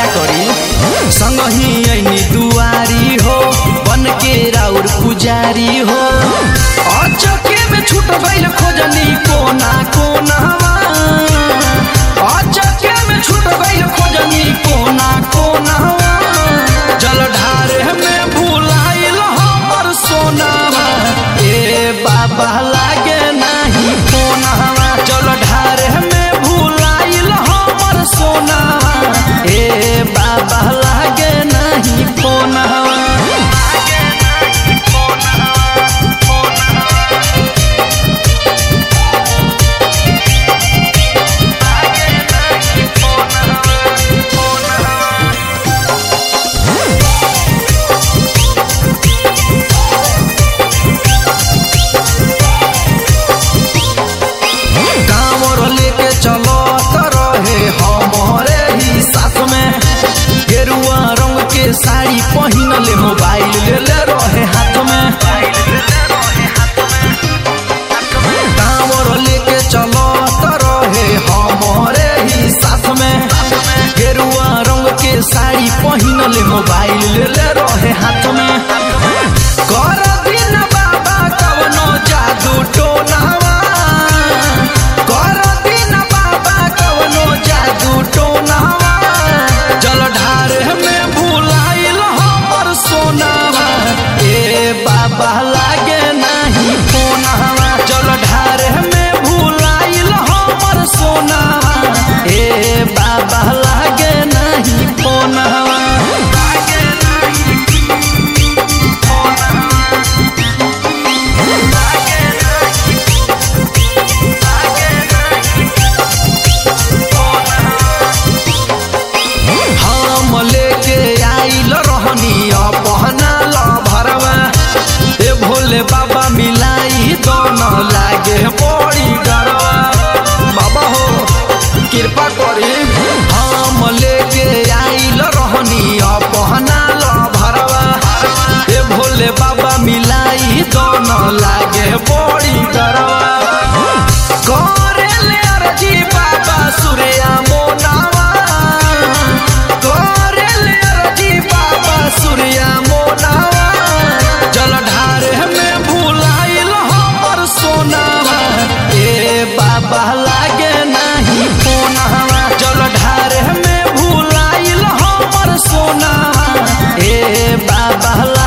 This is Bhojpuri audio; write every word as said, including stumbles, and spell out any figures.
करी संगही ऐनी दुआरी हो बन के राउर पुजारी हो अचके में छूट गइल खोजनी कोना कोनावा अचके में छूट गइल खोजनी कोना कोनावा जल ढारे में भुलाइल हमर सोनावा ए बाबा लागे नहीं कोनावा जल ढारे में भुलाइल हमर सोनावा ए बाबा लागे नहीं कोनावा साड़ी पहिन ले मोबाइल ले ले रहे हाथ में कांवर लेके चलो तो रहे हमारे ही साथ में गेरुआ रंग के साड़ी पहिन ले मोबाइल ले ले रहे हाथ में कर दिन बाबा कवनो जादू टोनावा कर दिन बाबा कवनो जादू टोनावा जल ढारे में सोनावा ए बाबा लागे नहीं कोनावा जल ढारे में भुलाइल हमर सोनावा ए बाबा लागे नहीं कोनावा लागे नहीं कोनावा लागे नहीं लागे नहीं कोनावा हम लेके आइल रहनी पहना ला भरवा ए भोले बाबा मिलाई दोनों लागे बड़ी डरवा बाबा हो कृपा करी हम लेके आइल रहनी पहना ला भरवा ए भोले बाबा मिलाई दोनों लागे बड़ी डरवा करे ले अर्जी बाबा सूर्या मोनावा करे ले अर्जी बाबा सूर्या जल ढारे में भुलाइल हमर सोनावा ए बाबा लागे नहीं कोनावा जल ढारे में भुलाइल हमर सोनावा ए बाबा